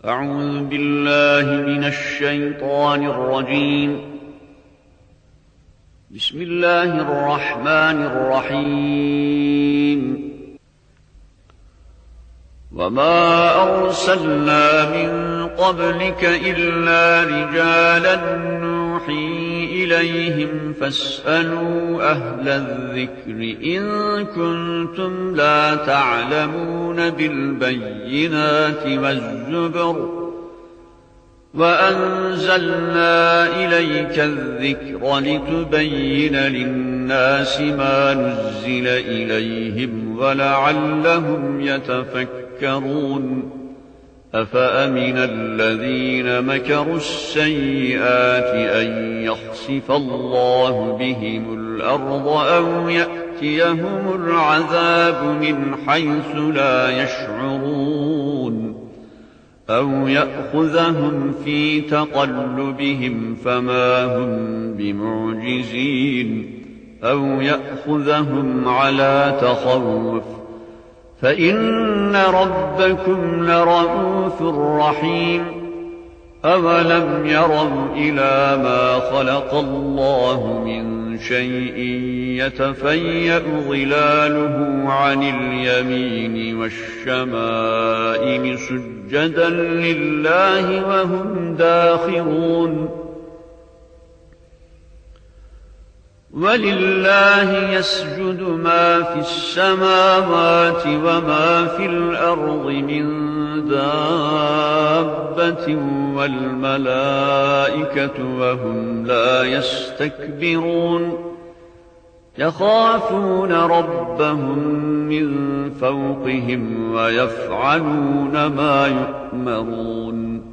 أعوذ بالله من الشيطان الرجيم. بسم الله الرحمن الرحيم. وما أرسلنا من قبلك إلا رجالا نوحي إليهم فاسألوا أهل الذكر إن كنتم لا تعلمون بالبينات والزبر وأنزلنا إليك الذكر لتبين للناس ما نزل إليهم ولعلهم يتفكرون. أفأمن الذين مكروا السيئات أن يخسف الله بهم الأرض أو يأتيهم العذاب من حيث لا يشعرون أو يأخذهم في تقلبهم فما هم بمعجزين أو يأخذهم على تخوف فإن ربكم لرءوف رحيم. أولم يروا إلى ما خلق الله من شيء يتفيأ ظلاله عن اليمين والشمائل سجدا لله وهم داخرون. ولله يسجد ما في السماوات وما في الأرض من دابة والملائكة وهم لا يستكبرون. يخافون ربهم من فوقهم ويفعلون ما يؤمرون.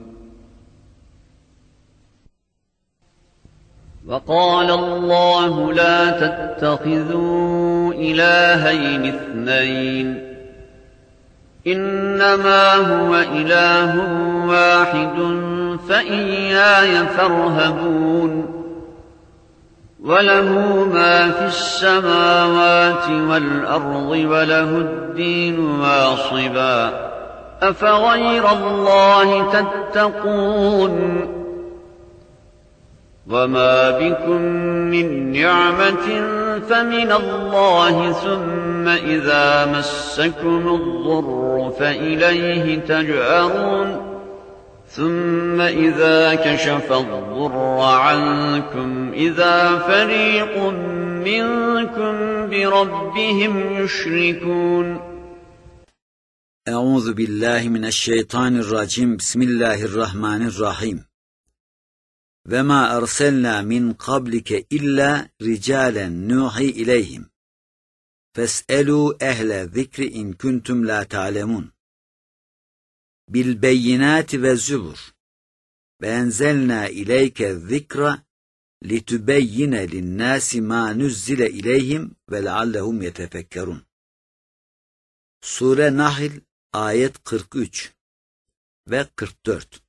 وقال الله لا تتخذوا إلهين اثنين إنما هو إله واحد فإياي فارهبون. وله ما في السماوات والأرض وله الدين واصبا أفغير الله تتقون. وما بكم من نعمة فمن الله ثم إذا مسكم الضر فإليه تجأرون. ثم إذا كشف الضر عنكم إذا فريق منكم بربهم يشركون. أعوذ بالله من الشيطان الرجيم. بسم الله الرحمن الرحيم. وما أرسلنا من قبلك إلا رجالا نوحي إليهم فاسألوا أهل الذكر إن كنتم لا تعلمون بالبينات والزبر وأنزلنا إليك الذكر لتبين للناس ما نزل إليهم ولعلهم يتفكرون. Sure Nahl ayet 43 ve 44.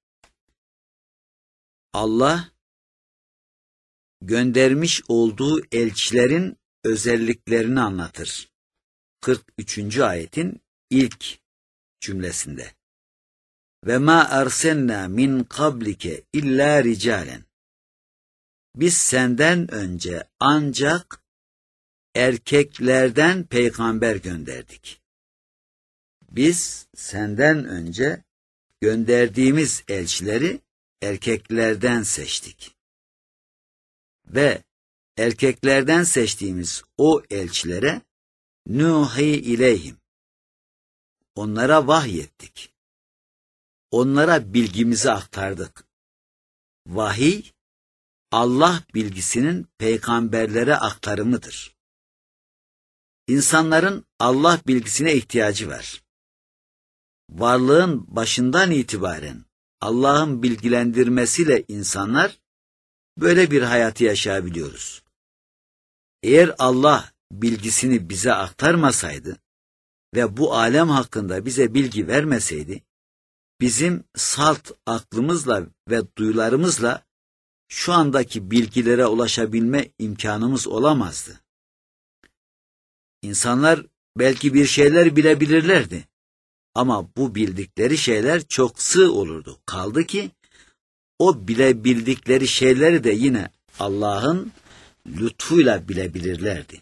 Allah, göndermiş olduğu elçilerin özelliklerini anlatır. 43. ayetin ilk cümlesinde. Ve ma arsalna min qablike illa ricalen. Biz senden önce ancak erkeklerden peygamber gönderdik. Biz senden önce gönderdiğimiz elçileri erkeklerden seçtik. Ve erkeklerden seçtiğimiz o elçilere nuhi ileyhim. Onlara vahyettik. Onlara bilgimizi aktardık. Vahiy, Allah bilgisinin peygamberlere aktarımıdır. İnsanların Allah bilgisine ihtiyacı var. Varlığın başından itibaren Allah'ın bilgilendirmesiyle insanlar böyle bir hayatı yaşayabiliyoruz. Eğer Allah bilgisini bize aktarmasaydı ve bu alem hakkında bize bilgi vermeseydi, bizim salt aklımızla ve duyularımızla şu andaki bilgilere ulaşabilme imkanımız olamazdı. İnsanlar belki bir şeyler bilebilirlerdi. Ama bu bildikleri şeyler çok sığ olurdu. Kaldı ki o bilebildikleri şeyleri de yine Allah'ın lütfuyla bilebilirlerdi.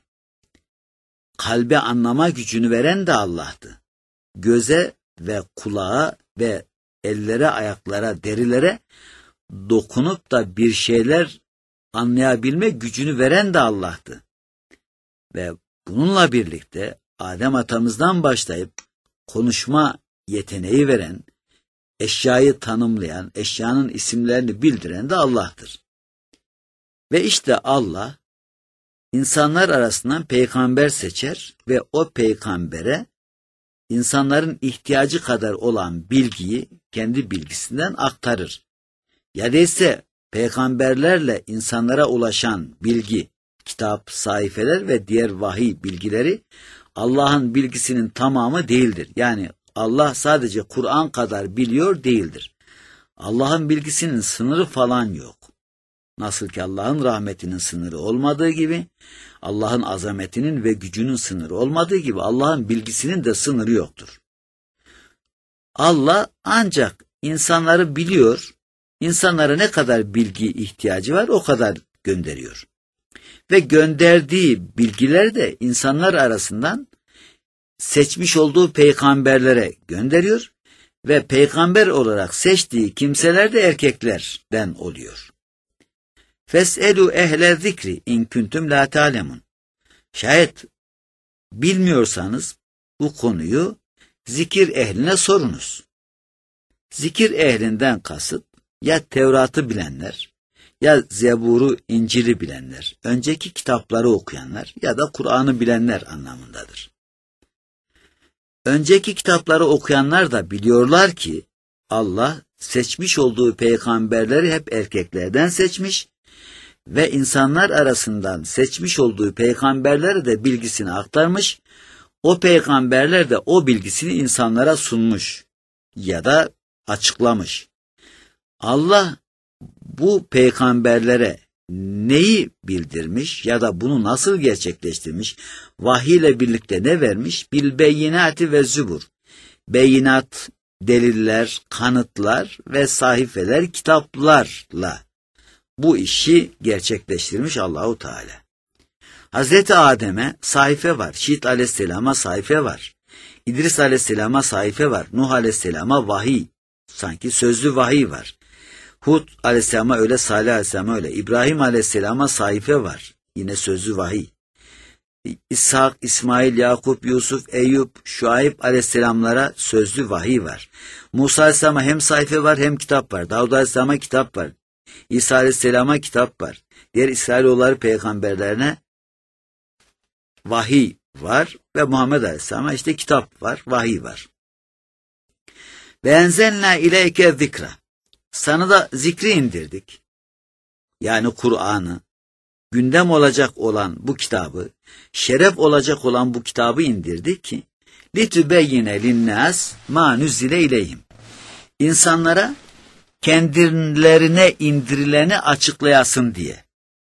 Kalbe anlama gücünü veren de Allah'tı. Göze ve kulağa ve ellere, ayaklara, derilere dokunup da bir şeyler anlayabilme gücünü veren de Allah'tı. Ve bununla birlikte Adem atamızdan başlayıp konuşma yeteneği veren, eşyayı tanımlayan, eşyanın isimlerini bildiren de Allah'tır. Ve işte Allah insanlar arasından peygamber seçer ve o peygambere insanların ihtiyacı kadar olan bilgiyi kendi bilgisinden aktarır. Ya değilse peygamberlerle insanlara ulaşan bilgi, kitap, sayfeler ve diğer vahiy bilgileri Allah'ın bilgisinin tamamı değildir. Yani Allah sadece Kur'an kadar biliyor değildir. Allah'ın bilgisinin sınırı falan yok. Nasıl ki Allah'ın rahmetinin sınırı olmadığı gibi, Allah'ın azametinin ve gücünün sınırı olmadığı gibi Allah'ın bilgisinin de sınırı yoktur. Allah ancak insanları biliyor, insanlara ne kadar bilgi ihtiyacı var o kadar gönderiyor. Ve gönderdiği bilgiler de insanlar arasından seçmiş olduğu peygamberlere gönderiyor ve peygamber olarak seçtiği kimseler de erkeklerden oluyor. Fes'elu ehle zikri in kuntum la ta'lemun. Şayet bilmiyorsanız bu konuyu zikir ehline sorunuz. Zikir ehlinden kasıt ya Tevrat'ı bilenler, ya Zebur'u, İncil'i bilenler, önceki kitapları okuyanlar ya da Kur'an'ı bilenler anlamındadır. Önceki kitapları okuyanlar da biliyorlar ki Allah seçmiş olduğu peygamberleri hep erkeklerden seçmiş ve insanlar arasından seçmiş olduğu peygamberlere de bilgisini aktarmış, o peygamberler de o bilgisini insanlara sunmuş ya da açıklamış. Allah bu peygamberlere neyi bildirmiş ya da bunu nasıl gerçekleştirmiş, vahiy ile birlikte ne vermiş? Bil beyinati ve zübur. Beyinat, deliller, kanıtlar ve sahifeler, kitaplarla bu işi gerçekleştirmiş Allahu Teala. Hazreti Adem'e sahife var, Şiit Aleyhisselam'a sahife var, İdris Aleyhisselam'a sahife var, Nuh Aleyhisselam'a vahiy, sanki sözlü vahiy var. Hud Aleyhisselam'a öyle, Salih Aleyhisselam'a öyle, İbrahim Aleyhisselam'a sahife var, yine sözlü vahiy. İshak, İsmail, Yakup, Yusuf, Eyüp, Şuayb Aleyhisselamlara sözlü vahiy var. Musa Aleyhisselam'a hem sayfa var hem kitap var. Davud Aleyhisselam'a kitap var. İsa Aleyhisselam'a kitap var. Diğer İsrailoğulları peygamberlerine vahiy var ve Muhammed Aleyhisselam'a işte kitap var, vahiy var. Ve enzelna ileyke zikra. Sana da zikri indirdik. Yani Kur'an'ı, gündem olacak olan bu kitabı, şeref olacak olan bu kitabı indirdik ki litübeyyine linnâs mâ nüzzile ileyhim. İnsanlara kendilerine indirileni açıklayasın diye.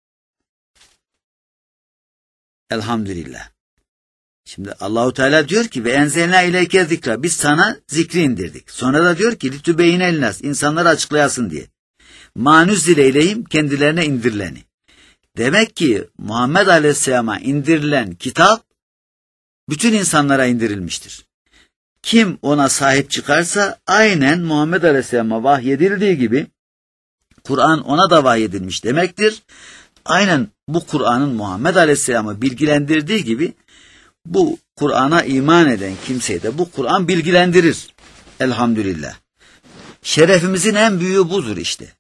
Elhamdülillah. Şimdi Allahu Teala diyor ki ve enzelna ileyke zikra, biz sana zikri indirdik. Sonra da diyor ki litübeyyine linnâs, insanlara açıklayasın diye. Mâ nüzzile ileyhim, kendilerine indirileni. Demek ki Muhammed Aleyhisselam'a indirilen kitap bütün insanlara indirilmiştir. Kim ona sahip çıkarsa aynen Muhammed Aleyhisselam'a vahyedildiği gibi Kur'an ona da vahyedilmiş demektir. Aynen bu Kur'an'ın Muhammed Aleyhisselam'ı bilgilendirdiği gibi bu Kur'an'a iman eden kimseyi de bu Kur'an bilgilendirir. Elhamdülillah. Şerefimizin en büyüğü budur işte.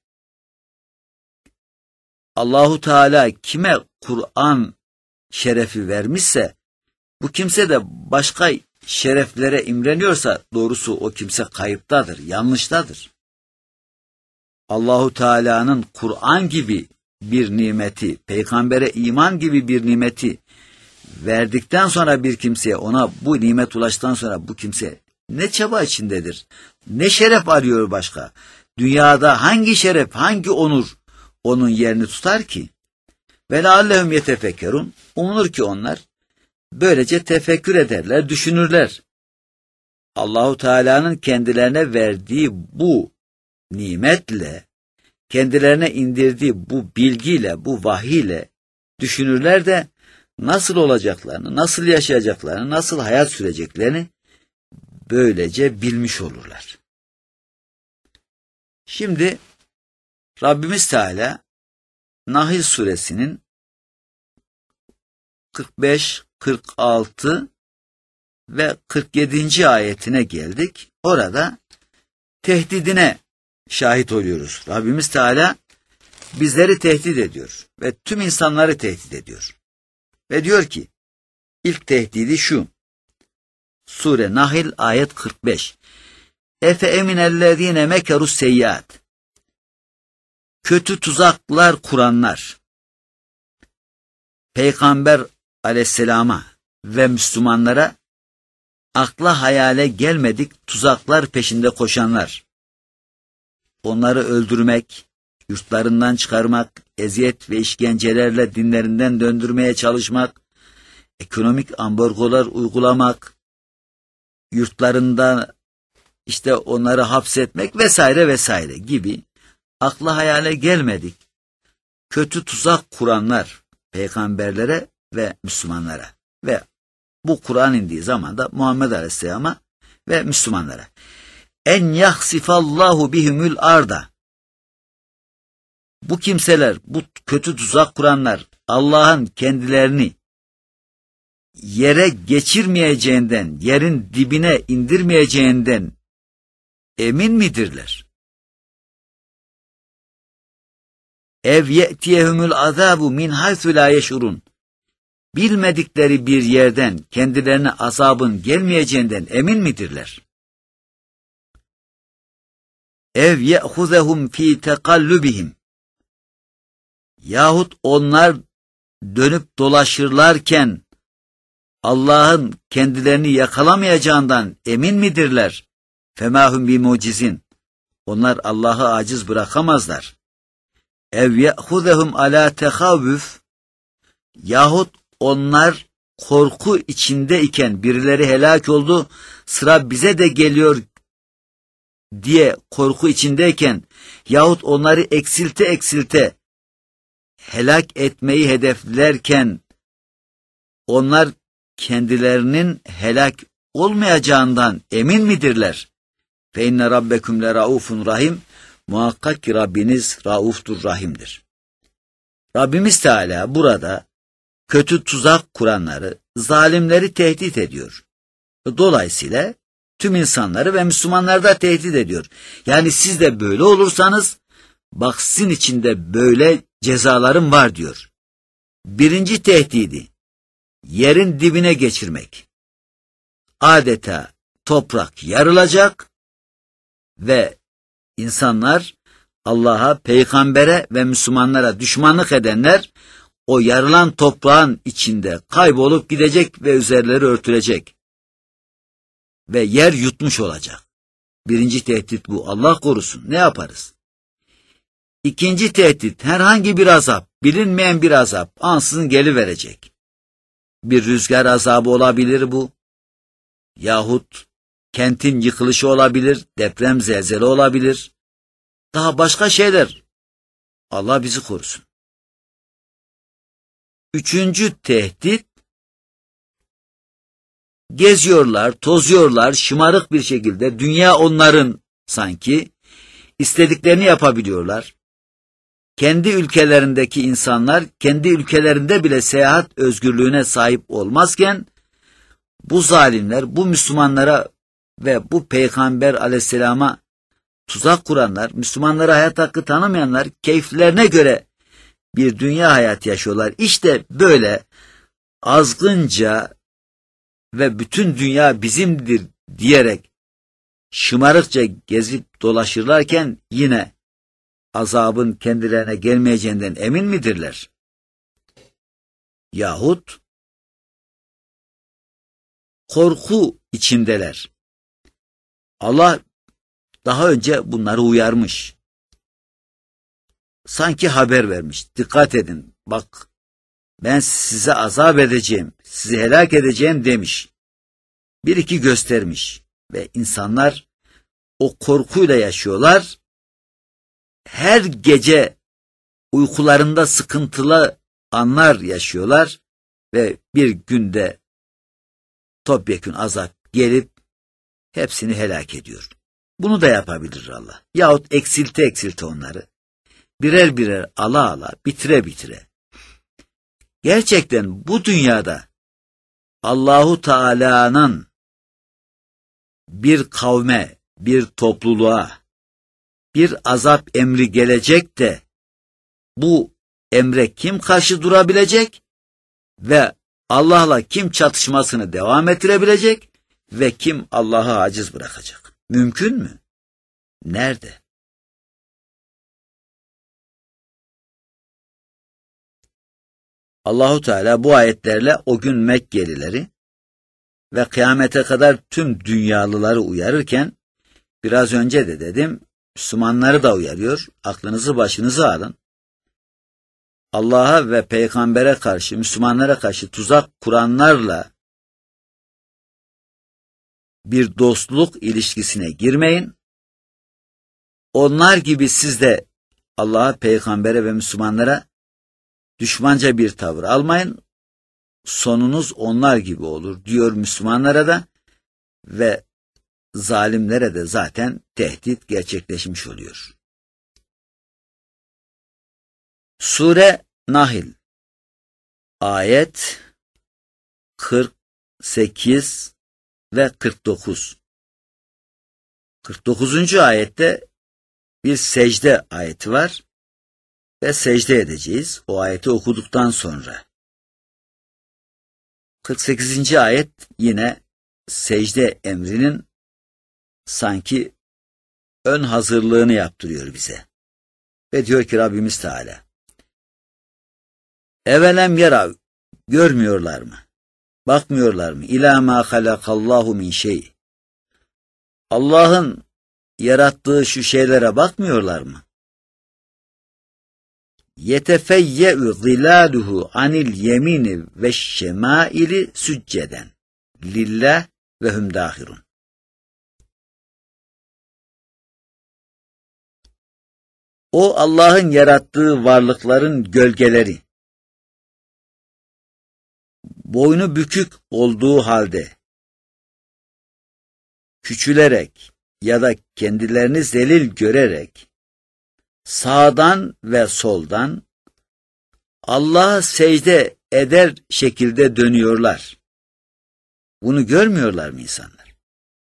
Allahu Teala kime Kur'an şerefi vermişse, bu kimse de başka şereflere imreniyorsa doğrusu o kimse kayıptadır, yanlıştadır. Allahu Teala'nın Kur'an gibi bir nimeti, peygambere iman gibi bir nimeti verdikten sonra bir kimseye, ona bu nimet ulaştıktan sonra bu kimse ne çaba içindedir, ne şeref arıyor başka. Dünyada hangi şeref, hangi onur onun yerini tutar ki? Ve leallehum yetefekkerun. Umulur ki onlar böylece tefekkür ederler, düşünürler. Allahu Teala'nın kendilerine verdiği bu nimetle, kendilerine indirdiği bu bilgiyle, bu vahiyle düşünürler de nasıl olacaklarını, nasıl yaşayacaklarını, nasıl hayat süreceklerini böylece bilmiş olurlar. Şimdi Rabbimiz Teala Nahl suresinin 45, 46 ve 47. ayetine geldik. Orada tehdidine şahit oluyoruz. Rabbimiz Teala bizleri tehdit ediyor ve tüm insanları tehdit ediyor. Ve diyor ki, ilk tehdidi şu. Sure Nahl ayet 45. Efe eminellezine mekerus seyyiat. Kötü tuzaklar kuranlar, Peygamber aleyhisselama ve Müslümanlara akla hayale gelmedik tuzaklar peşinde koşanlar, onları öldürmek, yurtlarından çıkarmak, eziyet ve işkencelerle dinlerinden döndürmeye çalışmak, ekonomik ambargolar uygulamak, yurtlarında onları hapsetmek vesaire vesaire gibi akla hayale gelmedik kötü tuzak kuranlar peygamberlere ve Müslümanlara ve bu Kur'an indiği zaman da Muhammed Aleyhisselam'a ve Müslümanlara. En yahsifallahu bihimül arda. Bu kimseler, bu kötü tuzak kuranlar Allah'ın kendilerini yere geçirmeyeceğinden, yerin dibine indirmeyeceğinden emin midirler? Ev ye'tiyehumul azabu min haythu la yeşurun. Bilmedikleri bir yerden kendilerine azabın gelmeyeceğinden emin midirler? Ev ye'huzehum fi tekallubihim. Yahut onlar dönüp dolaşırlarken Allah'ın kendilerini yakalamayacağından emin midirler? Femahum bi mucizin. Onlar Allah'ı aciz bırakamazlar. Ev ye'huzehum ala tehavvüf. Yahut onlar korku içindeyken birileri helak oldu, sıra bize de geliyor diye korku içindeyken yahut onları eksilte helak etmeyi hedeflerken onlar kendilerinin helak olmayacağından emin midirler? Fe inne rabbekum le raufun rahim. Muhakkak ki Rabbiniz rauftur, rahimdir. Rabbimiz Teala burada kötü tuzak kuranları, zalimleri tehdit ediyor. Dolayısıyla tüm insanları ve Müslümanları da tehdit ediyor. Yani siz de böyle olursanız bak sizin içinde böyle cezalarım var diyor. Birinci tehdidi yerin dibine geçirmek. Adeta toprak yarılacak ve insanlar Allah'a, peygambere ve Müslümanlara düşmanlık edenler o yarılan toprağın içinde kaybolup gidecek ve üzerleri örtülecek. Ve yer yutmuş olacak. Birinci tehdit bu. Allah korusun. Ne yaparız? İkinci tehdit herhangi bir azap, bilinmeyen bir azap ansızın geliverecek. Bir rüzgar azabı olabilir bu. Yahut kentin yıkılışı olabilir, deprem, zelzele olabilir. Daha başka şeyler. Allah bizi korusun. Üçüncü tehdit, geziyorlar, tozuyorlar, şımarık bir şekilde, dünya onların sanki, istediklerini yapabiliyorlar. Kendi ülkelerindeki insanlar, kendi ülkelerinde bile seyahat özgürlüğüne sahip olmazken, bu zalimler, bu Müslümanlara ve bu Peygamber aleyhisselama tuzak kuranlar, Müslümanlara hayat hakkı tanımayanlar, keyiflerine göre bir dünya hayatı yaşıyorlar. İşte böyle azgınca ve bütün dünya bizimdir diyerek şımarıkça gezip dolaşırlarken yine azabın kendilerine gelmeyeceğinden emin midirler? Yahut korku içindeler. Allah daha önce bunları uyarmış. Sanki haber vermiş. Dikkat edin. Bak ben size azap edeceğim, sizi helak edeceğim demiş. Bir iki göstermiş. ve insanlar o korkuyla yaşıyorlar. Her gece uykularında sıkıntılı anlar yaşıyorlar ve bir günde topyekün azap gelip hepsini helak ediyor. Bunu da yapabilir Allah. Yahut eksilte onları. Birer birer ala bitire. Gerçekten bu dünyada Allahu Teala'nın bir kavme, bir topluluğa bir azap emri gelecek de bu emre kim karşı durabilecek ve Allah'la kim çatışmasını devam ettirebilecek ve kim Allah'ı aciz bırakacak? Mümkün mü? Nerede? Allahu Teala bu ayetlerle o gün Mekkelileri ve kıyamete kadar tüm dünyalıları uyarırken biraz önce de dedim, Müslümanları da uyarıyor. Aklınızı başınıza alın. Allah'a ve peygambere karşı, Müslümanlara karşı tuzak kuranlarla bir dostluk ilişkisine girmeyin. Onlar gibi siz de Allah'a, peygambere ve Müslümanlara düşmanca bir tavır almayın. Sonunuz onlar gibi olur diyor Müslümanlara da ve zalimlere de zaten tehdit gerçekleşmiş oluyor. Sure Nahl ayet 48 ve 49. 49. ayette bir secde ayeti var ve secde edeceğiz o ayeti okuduktan sonra. 48. ayet yine secde emrinin sanki ön hazırlığını yaptırıyor bize. Ve diyor ki Rabbimiz Teala, Evelem yarav, görmüyorlar mı? Bakmıyorlar mı? İlâ mâ halakallahu min şey. Allah'ın yarattığı şu şeylere bakmıyorlar mı? Yetefeyye'ü zilâluhu anil yemini ve şemâili sücceden. Lillah ve hum dâhirun. O Allah'ın yarattığı varlıkların gölgeleri, boynu bükük olduğu halde, küçülerek ya da kendilerini zelil görerek, sağdan ve soldan Allah'a secde eder şekilde dönüyorlar. Bunu görmüyorlar mı insanlar?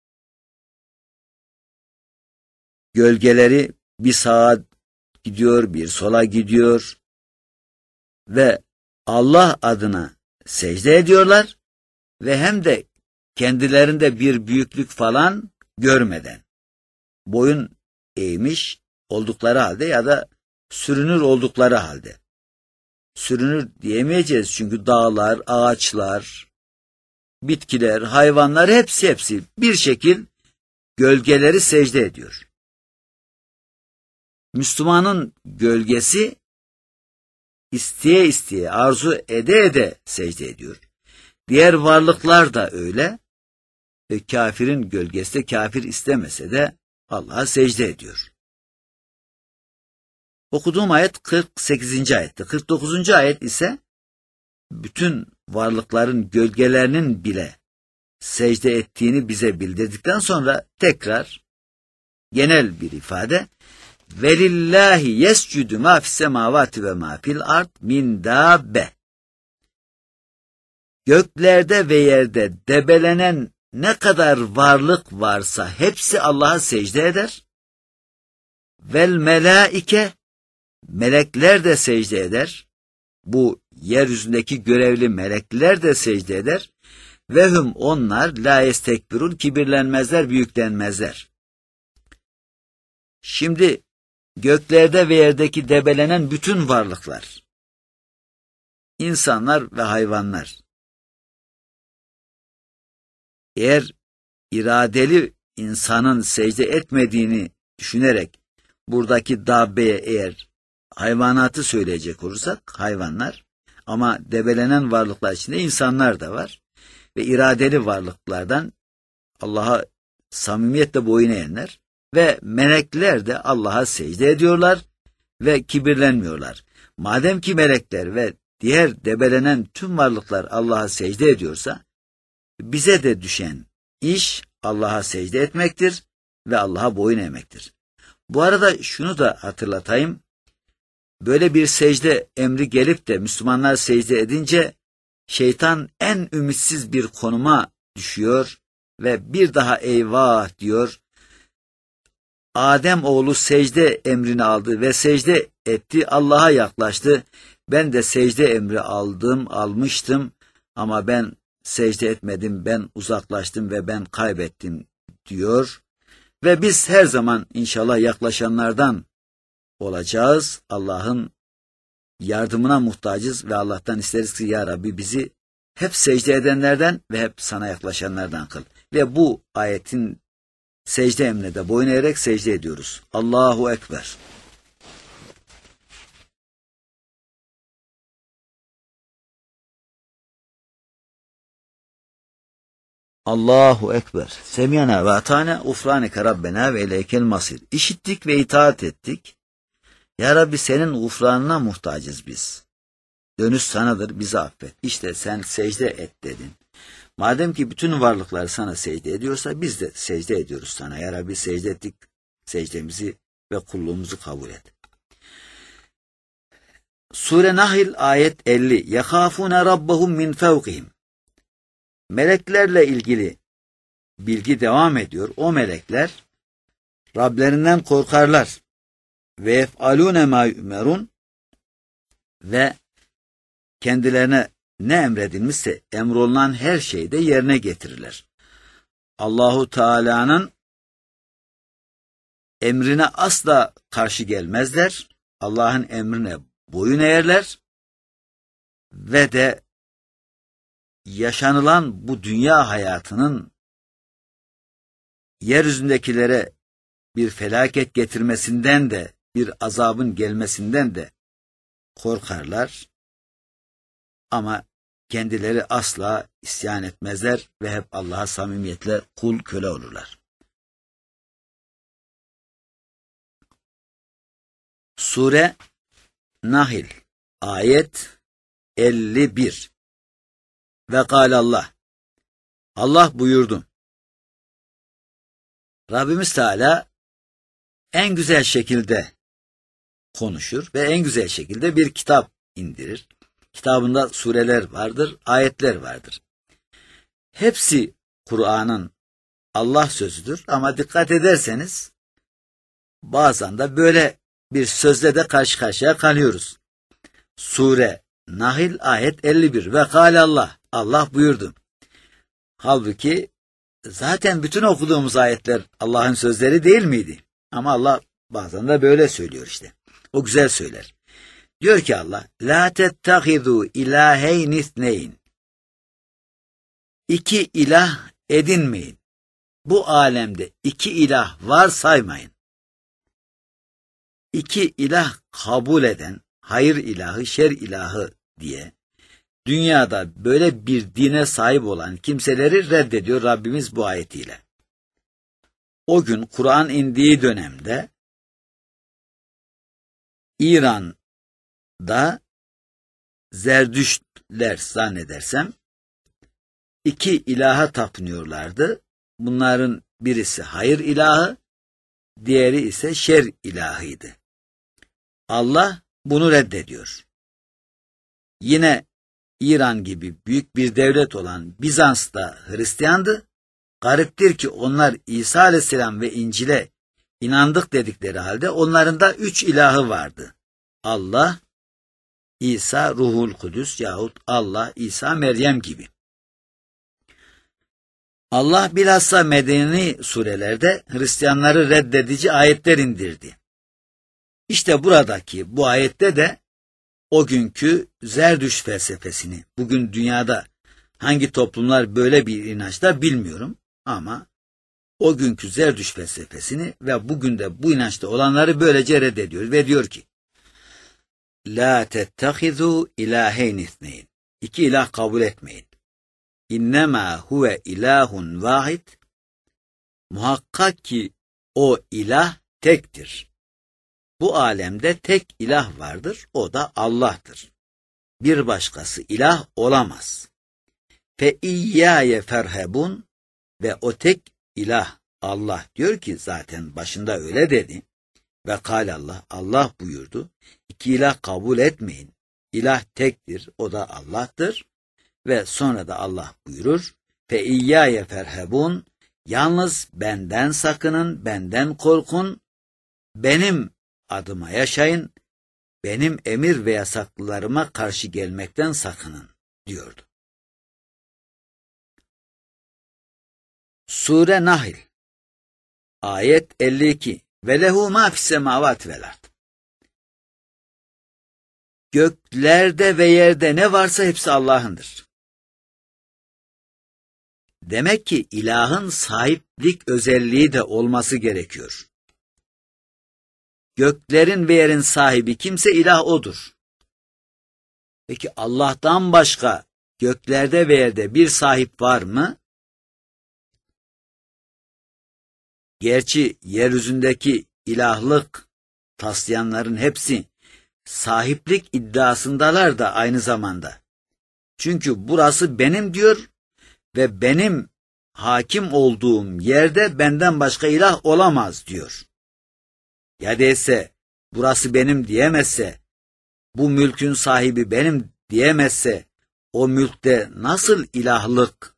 Gölgeleri bir sağa gidiyor, bir sola gidiyor ve Allah adına secde ediyorlar ve hem de kendilerinde bir büyüklük falan görmeden, boyun eğmiş oldukları halde ya da sürünür oldukları halde. Sürünür diyemeyeceğiz çünkü dağlar, ağaçlar, bitkiler, hayvanlar hepsi bir şekil gölgeleri secde ediyor. Müslümanın gölgesi isteye arzu ede secde ediyor. Diğer varlıklar da öyle. Kafirin gölgesi de kafir istemese de Allah'a secde ediyor. Okuduğum ayet 48. ayetti. 49. ayet ise bütün varlıkların gölgelerinin bile secde ettiğini bize bildirdikten sonra tekrar genel bir ifade velillahi yescudu ma fis semavati ve ma fil ard min dabbe. Göklerde ve yerde debelenen ne kadar varlık varsa hepsi Allah'a secde eder. Vel melaike, melekler de secde eder. Bu yeryüzündeki görevli melekler de secde eder. Ve hum, onlar la yestekbirun, kibirlenmezler, büyüklenmezler. Şimdi göklerde ve yerdeki debelenen bütün varlıklar, insanlar ve hayvanlar, eğer iradeli insanın secde etmediğini düşünerek buradaki dabbeye eğer hayvanatı söyleyecek olursak hayvanlar, ama debelenen varlıklar içinde insanlar da var ve iradeli varlıklardan Allah'a samimiyetle boyun eğenler ve melekler de Allah'a secde ediyorlar ve kibirlenmiyorlar. Madem ki melekler ve diğer debelenen tüm varlıklar Allah'a secde ediyorsa, bize de düşen iş Allah'a secde etmektir ve Allah'a boyun eğmektir. Bu arada şunu da hatırlatayım. Böyle bir secde emri gelip de Müslümanlar secde edince şeytan en ümitsiz bir konuma düşüyor ve bir daha eyvah diyor. Adem oğlu secde emrini aldı ve secde etti, Allah'a yaklaştı. Ben de secde emri almıştım ama ben secde etmedim, ben uzaklaştım ve ben kaybettim diyor. Ve biz her zaman inşallah yaklaşanlardan olacağız. Allah'ın yardımına muhtacız ve Allah'tan isteriz ki ya Rabbi bizi hep secde edenlerden ve hep sana yaklaşanlardan kıl. Ve bu ayetin secde emrine de boyun eğerek secde ediyoruz. Allahu Ekber. Allahu Ekber. Semiyana ve atane ufranike Rabbena ve ileykel masir. İşittik ve itaat ettik. Ya Rabbi senin gufranına muhtacız biz. Dönüş sanadır, bizi affet. İşte sen secde et dedin. Madem ki bütün varlıklar sana secde ediyorsa biz de secde ediyoruz sana. Ya Rabbi secde ettik, secdemizi ve kulluğumuzu kabul et. Sure Nahl ayet 50. يَخَافُونَ رَبَّهُمْ مِنْ فَوْقِهِمْ. Meleklerle ilgili bilgi devam ediyor. O melekler Rablerinden korkarlar. Ve yef'alûne mâ yu'merûn ve kendilerine ne emredilmişse emrolunan her şeyi de yerine getirirler. Allahu Teala'nın emrine asla karşı gelmezler. Allah'ın emrine boyun eğerler ve de yaşanılan bu dünya hayatının yeryüzündekilere bir felaket getirmesinden de bir azabın gelmesinden de korkarlar. Ama kendileri asla isyan etmezler ve hep Allah'a samimiyetle kul köle olurlar. Sure Nahl ayet 51. Ve kâlallah. Allah buyurdu. Rabbimiz Teala en güzel şekilde konuşur ve en güzel şekilde bir kitap indirir. Kitabında sureler vardır, ayetler vardır. Hepsi Kur'an'ın Allah sözüdür ama dikkat ederseniz bazen de böyle bir sözle de karşı karşıya kalıyoruz. Sure Nahl ayet 51 ve kâlallah. Allah buyurdu. Halbuki zaten bütün okuduğumuz ayetler Allah'ın sözleri değil miydi? Ama Allah bazen de böyle söylüyor işte. O güzel söyler. Diyor ki Allah, la tettehidu ilaheyn ithneyn. İki ilah edinmeyin. Bu alemde iki ilah var saymayın. İki ilah kabul eden, hayır ilahı, şer ilahı diye dünyada böyle bir dine sahip olan kimseleri reddediyor Rabbimiz bu ayetiyle. O gün Kur'an indiği dönemde İran'da Zerdüştler zannedersem iki ilaha tapınıyorlardı. Bunların birisi hayır ilahı, diğeri ise şer ilahıydı. Allah bunu reddediyor. Yine İran gibi büyük bir devlet olan Bizans da Hristiyandı. Gariptir ki onlar İsa Aleyhisselam ve İncil'e inandık dedikleri halde onların da 3 ilahı vardı. Allah, İsa, Ruhul Kudüs yahut Allah, İsa, Meryem gibi. Allah bilhassa medeni surelerde Hristiyanları reddedici ayetler indirdi. İşte buradaki bu ayette de o günkü Zerdüşt felsefesini, bugün dünyada hangi toplumlar böyle bir inançta bilmiyorum ama o günkü Zerdüşt felsefesini ve bugün de bu inançta olanları böylece reddediyor ve diyor ki la tettehizu ilaheyn ithneyn. İki ilah kabul etmeyin. İnnemâ huve ilahun vahid. Muhakkak ki o ilah tektir. Bu alemde tek ilah vardır, o da Allah'tır. Bir başkası ilah olamaz. Fe iyyâye ferhebun ve o tek ilah Allah diyor ki zaten başında öyle dedi. Ve kâlallah, Allah buyurdu. İki ilah kabul etmeyin. İlah tektir, o da Allah'tır. Ve sonra da Allah buyurur. Fe iyyâye ferhebun, yalnız benden sakının, benden korkun, benim adıma yaşayın, benim emir ve yasaklarıma karşı gelmekten sakının diyordu. Sure Nahl ayet 52 ve lehu ma fis semavati vel ard. Göklerde ve yerde ne varsa hepsi Allah'ındır. Demek ki ilahın sahiplik özelliği de olması gerekiyor. Göklerin ve yerin sahibi kimse ilah odur. Peki Allah'tan başka göklerde ve yerde bir sahip var mı? Gerçi yeryüzündeki ilahlık taslayanların hepsi sahiplik iddiasındalar da aynı zamanda. Çünkü burası benim diyor ve benim hakim olduğum yerde benden başka ilah olamaz diyor. Ya değilse burası benim diyemezse, bu mülkün sahibi benim diyemezse, o mülkte nasıl ilahlık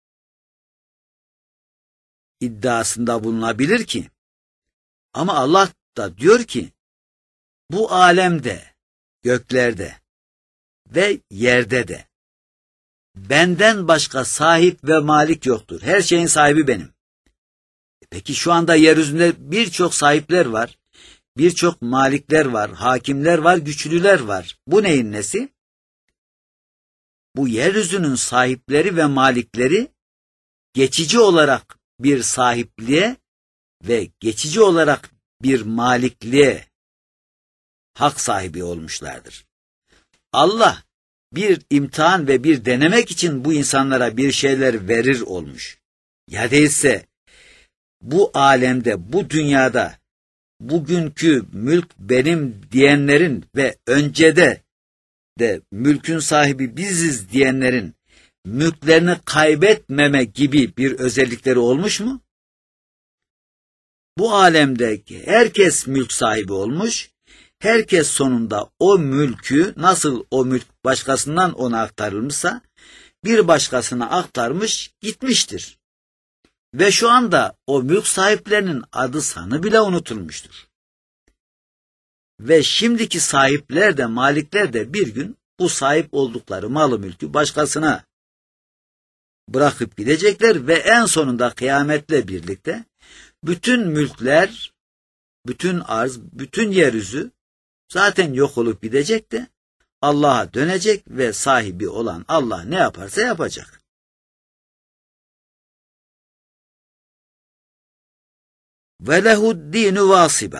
iddiasında bulunabilir ki? Ama Allah da diyor ki, bu alemde, göklerde ve yerde de benden başka sahip ve malik yoktur. Her şeyin sahibi benim. Peki şu anda yeryüzünde birçok sahipler var, birçok malikler var, hakimler var, güçlüler var. Bu neyin nesi? Bu yeryüzünün sahipleri ve malikleri geçici olarak bir sahipliğe ve geçici olarak bir malikliğe hak sahibi olmuşlardır. Allah bir imtihan ve bir denemek için bu insanlara bir şeyler verir olmuş. Ya değilse bu alemde, bu dünyada bugünkü mülk benim diyenlerin ve öncede de mülkün sahibi biziz diyenlerin mülklerini kaybetmeme gibi bir özellikleri olmuş mu? Bu alemde herkes mülk sahibi olmuş, herkes sonunda o mülkü nasıl o mülk başkasından ona aktarılmışsa bir başkasına aktarmış gitmiştir. Ve şu anda o mülk sahiplerinin adı sanı bile unutulmuştur. Ve şimdiki sahipler de malikler de bir gün bu sahip oldukları malı mülkü başkasına bırakıp gidecekler ve en sonunda kıyametle birlikte bütün mülkler, bütün arz, bütün yeryüzü zaten yok olup gidecek de Allah'a dönecek ve sahibi olan Allah ne yaparsa yapacak. Ve lehu'd-dînü vâsiba.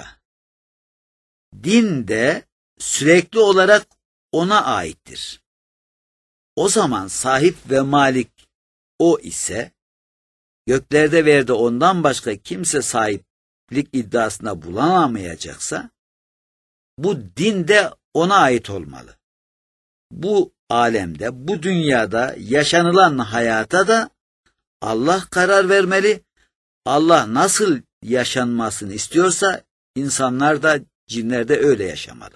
Din de sürekli olarak ona aittir. O zaman sahip ve malik o ise, göklerde ve yerde ondan başka kimse sahiplik iddiasında bulunamayacaksa, bu din de ona ait olmalı. Bu alemde, bu dünyada yaşanılan hayata da Allah karar vermeli. Allah nasıl yaşanmasını istiyorsa, insanlar da cinler de öyle yaşamalı.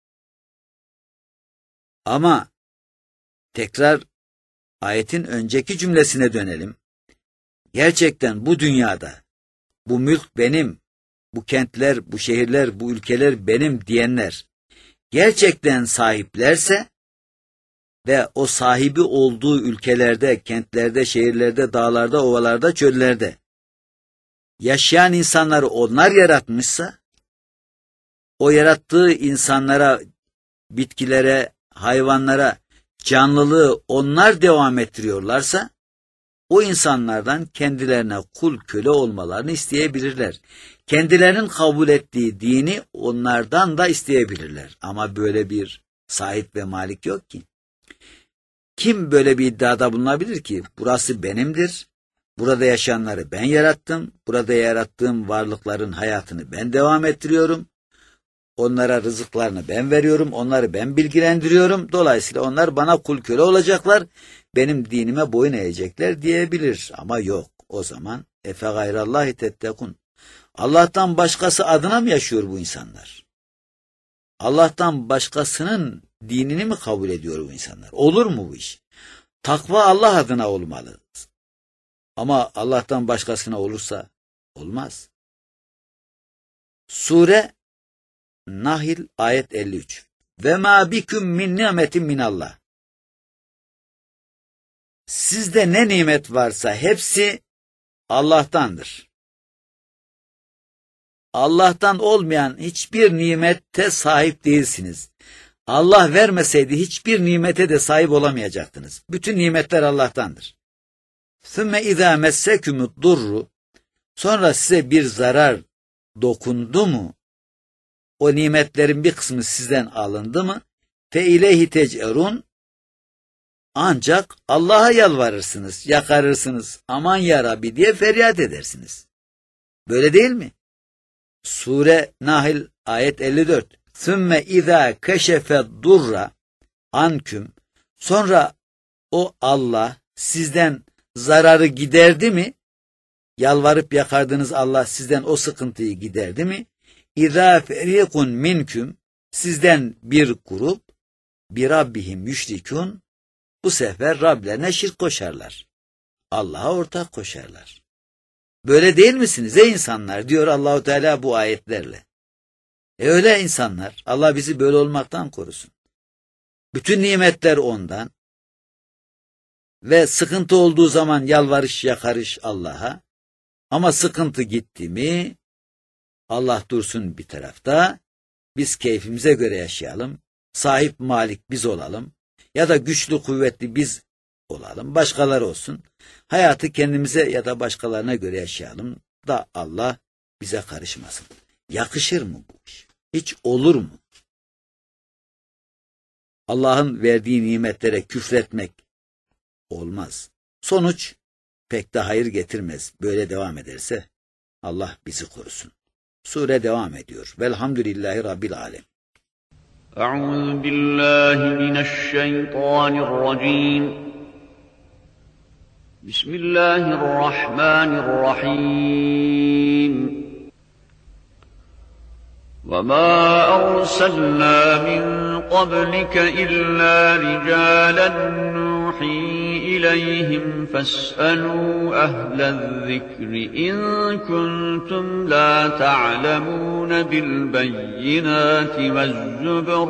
Ama tekrar ayetin önceki cümlesine dönelim. Gerçekten bu dünyada, bu mülk benim, bu kentler, bu şehirler, bu ülkeler benim diyenler gerçekten sahiplerse ve o sahibi olduğu ülkelerde, kentlerde, şehirlerde, dağlarda, ovalarda, çöllerde yaşayan insanları onlar yaratmışsa, o yarattığı insanlara, bitkilere, hayvanlara canlılığı onlar devam ettiriyorlarsa, o insanlardan kendilerine kul köle olmalarını isteyebilirler. Kendilerinin kabul ettiği dini onlardan da isteyebilirler. Ama böyle bir sahip ve malik yok ki. Kim böyle bir iddiada bulunabilir ki? Burası benimdir, Burada yaşayanları ben yarattım. Burada yarattığım varlıkların hayatını ben devam ettiriyorum. Onlara rızıklarını ben veriyorum. Onları ben bilgilendiriyorum. Dolayısıyla onlar bana kul köle olacaklar. Benim dinime boyun eğecekler diyebilir. Ama yok. O zaman efe gayrallahi tettekun. Allah'tan başkası adına mı yaşıyor bu insanlar? Allah'tan başkasının dinini mi kabul ediyor bu insanlar? Olur mu bu iş? Takva Allah adına olmalı. Ama Allah'tan başkasına olursa olmaz. Sure Nahl ayet 53. Ve ma biküm min nimetin minallah. Sizde ne nimet varsa hepsi Allah'tandır. Allah'tan olmayan hiçbir nimette sahip değilsiniz. Allah vermeseydi hiçbir nimete de sahip olamayacaktınız. Bütün nimetler Allah'tandır. Sümme izâ messekümüd durru. Sonra size bir zarar dokundu mu? O nimetlerin bir kısmı sizden alındı mı? Fe ileyhi tec'erun. Ancak Allah'a yalvarırsınız, yakarırsınız. Aman ya Rabbi diye feryat edersiniz. Böyle değil mi? Sure Nahl ayet 54. Sümme izâ keşefe durra anküm. Sonra o Allah sizden zararı giderdi mi? Yalvarıp yakardığınız Allah sizden o sıkıntıyı giderdi mi? İzâ ferîkun minküm. Sizden bir grup bir Rabbihim yüşrikûn. Bu sefer Rablerine şirk koşarlar. Allah'a ortak koşarlar. Böyle değil misiniz ey insanlar diyor Allahu Teala bu ayetlerle. Öyle insanlar. Allah bizi böyle olmaktan korusun. Bütün nimetler ondan. Ve sıkıntı olduğu zaman yalvarış yakarış Allah'a. Ama sıkıntı gitti mi Allah dursun bir tarafta. Biz keyfimize göre yaşayalım. Sahip malik biz olalım. Ya da güçlü kuvvetli biz olalım. Başkaları olsun. Hayatı kendimize ya da başkalarına göre yaşayalım da Allah bize karışmasın. Yakışır mı bu iş? Hiç olur mu? Allah'ın verdiği nimetlere küfretmek olmaz. Sonuç pek de hayır getirmez. Böyle devam ederse Allah bizi korusun. Sure devam ediyor. Velhamdülillahi Rabbil alem. Euzu billahi mineşşeytanirracim. Bismillahirrahmanirrahim. وَمَا أَرْسَلْنَا مِنْ قَبْلِكَ إِلَّا رِجَالًا نُوحِي إِلَيْهِمْ فَاسْأَلُوا أَهْلَ الذِّكْرِ إِن كُنتُمْ لَا تَعْلَمُونَ بِالْبَيِّنَاتِ وَالزُّبُرِ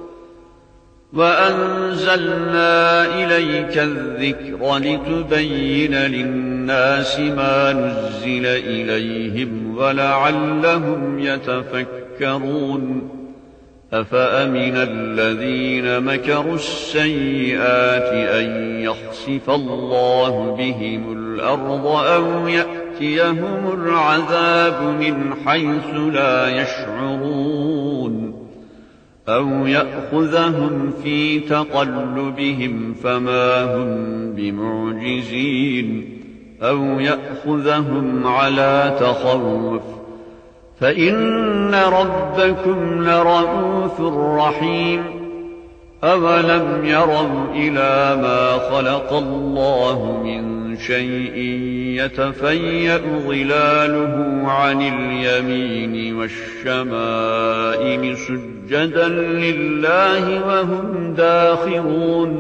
وَأَنزَلْنَا إِلَيْكَ الذِّكْرَ لِتُبَيِّنَ لِلنَّاسِ مَا نُزِّلَ إِلَيْهِمْ وَلَعَلَّهُمْ يَتَفَكَّرُونَ أَفَأَمِنَ الَّذِينَ مَكَرُوا السَّيِّئَاتِ أَن يَخْسِفَ اللَّهُ بِهِمُ الْأَرْضَ أَوْ يَأْتِيَهُمُ الْعَذَابُ مِنْ حَيْثُ لَا يَشْعُرُونَ أَوْ يَأْخُذَهُمْ فِي تَقَلُّبِهِمْ فَمَا هُمْ بِمُعْجِزِينَ أَوْ يَأْخُذَهُمْ عَلَى تَخَوُّفٍ فَإِنَّ رَبَّكُمْ لَرَءُوفٌ رَحِيمٌ أَوَلَمْ يَرَوْا إِلَى مَا خَلَقَ اللَّهُ مِنْ شَيْءٍ يَتَفَيَّأُ ظِلَالُهُ عَنِ الْيَمِينِ وَالشَّمَائِلِ سُجَّدًا لِلَّهِ وَهُمْ دَاخِرُونَ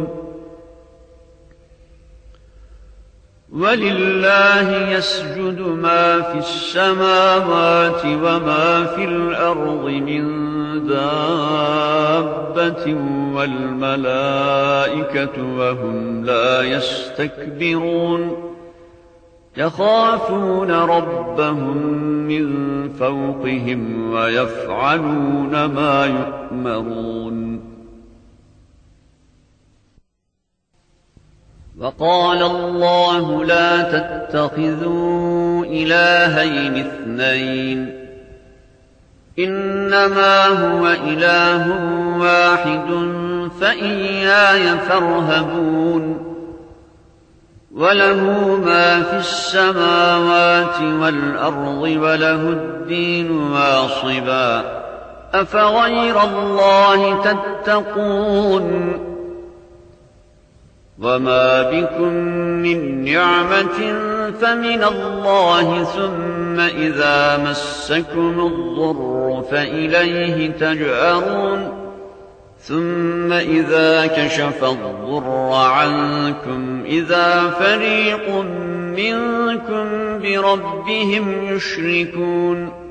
وَلِلَّهِ يَسْجُدُ مَا فِي السَّمَاوَاتِ وَمَا فِي الْأَرْضِ مِنْ دَابَّةٍ وَالْمَلَائِكَةُ وَهُمْ لَا يَسْتَكْبِرُونَ يَخَافُونَ رَبَّهُمْ مِنْ فَوْقِهِمْ وَيَفْعَلُونَ مَا يُؤْمَرُونَ وَقَالَ اللَّهُ لَا تَتَّخِذُوا إِلَٰهَيْنِ اثْنَيْنِ إِنَّمَا هُوَ إِلَٰهٌ وَاحِدٌ فَإِيَّايَ فَارْهَبُونِ وله ما في السماوات والأرض وله الدين واصبا أفغير الله تتقون وما بكم من نعمة فمن الله ثم إذا مسكم الضر فإليه تجأرون ثم إذا كشف الضر عنكم إذا فريق منكم بربهم يشركون